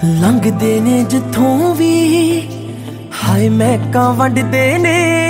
लंघदे ने जिथों भी हाय महकां वंडदे ने।